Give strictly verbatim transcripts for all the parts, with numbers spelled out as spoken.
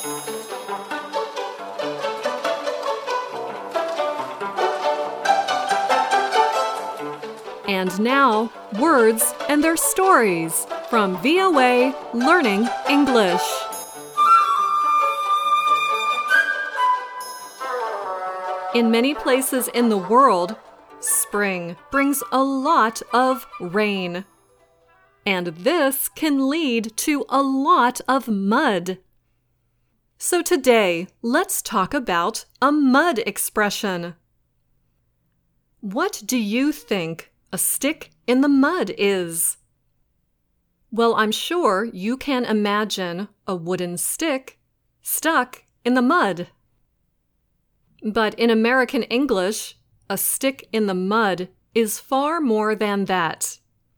And now, words and their stories from V O A Learning English. In many places in the world, spring brings a lot of rain. And this can lead to a lot of mud. So today, let's talk about a mud expression. What do you think a stick in the mud is? Well, I'm sure you can imagine a wooden stick stuck in the mud. But in American English, a stick in the mud is far more than that.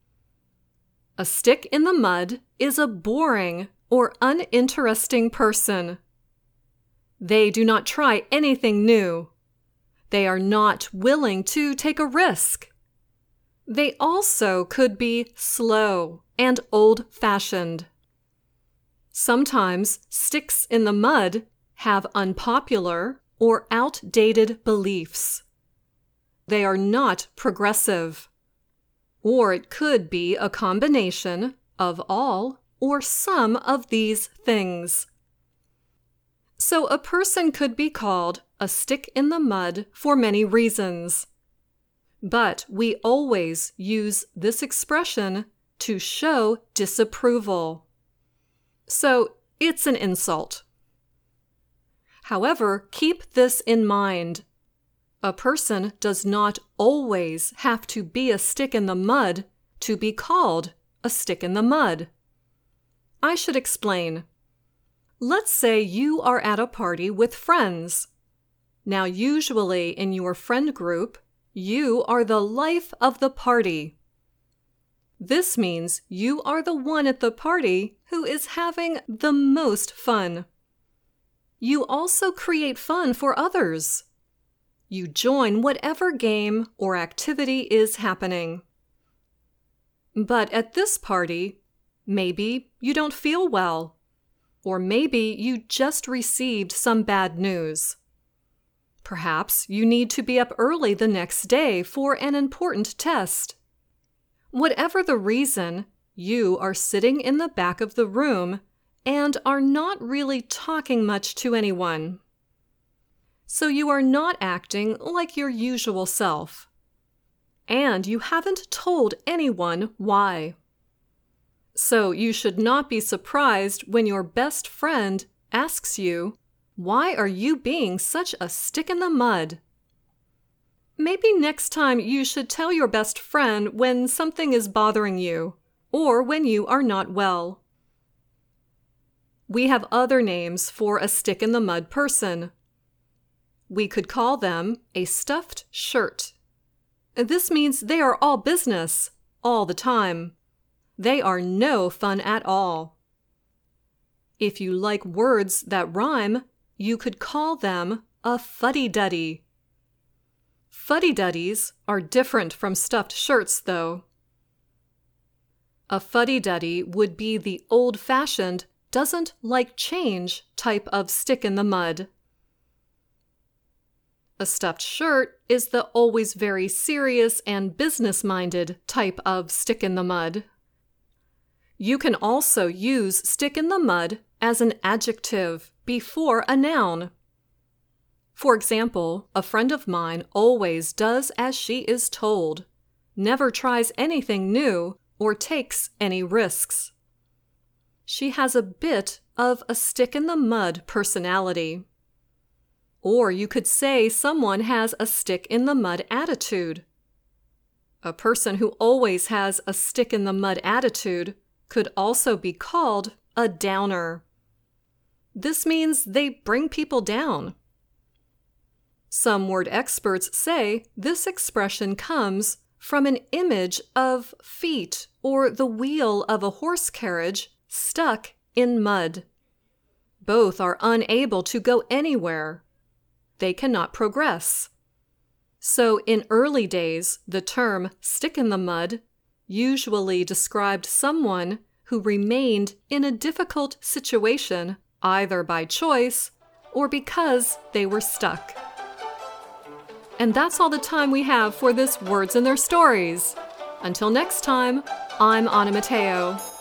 A stick in the mud is a boring or uninteresting person. They do not try anything new. They are not willing to take a risk. They also could be slow and old-fashioned. Sometimes sticks in the mud have unpopular or outdated beliefs. They are not progressive. Or it could be a combination of all or some of these things. So a person could be called a stick in the mud for many reasons. But we always use this expression to show disapproval. So it's an insult. However, keep this in mind. A person does not always have to be a stick in the mud to be called a stick in the mud. I should explain. Let's say you are at a party with friends. Now, usually in your friend group, you are the life of the party. This means you are the one at the party who is having the most fun. You also create fun for others. You join whatever game or activity is happening. But at this party, maybe you don't feel well, or maybe you just received some bad news. Perhaps you need to be up early the next day for an important test. Whatever the reason, you are sitting in the back of the room and are not really talking much to anyone. So you are not acting like your usual self. And you haven't told anyone why. So you should not be surprised when your best friend asks you, "Why are you being such a stick in the mud?" Maybe next time you should tell your best friend when something is bothering you, or when you are not well. We have other names for a stick in the mud person. We could call them a stuffed shirt. This means they are all business, all the time. They are no fun at all. If you like words that rhyme, you could call them a fuddy-duddy. Fuddy-duddies are different from stuffed shirts, though. A fuddy-duddy would be the old-fashioned, doesn't like change type of stick in the mud. A stuffed shirt is the always very serious and business-minded type of stick in the mud. You can also use stick in the mud as an adjective before a noun. For example, a friend of mine always does as she is told, never tries anything new, or takes any risks. She has a bit of a stick in the mud personality. Or you could say someone has a stick in the mud attitude. A person who always has a stick in the mud attitude could also be called a downer. This means they bring people down. Some word experts say this expression comes from an image of feet or the wheel of a horse carriage stuck in mud. Both are unable to go anywhere. They cannot progress. So in early days, the term stick in the mud usually described someone who remained in a difficult situation either by choice or because they were stuck. And that's all the time we have for this Words and Their Stories. Until next time, I'm Anna Matteo.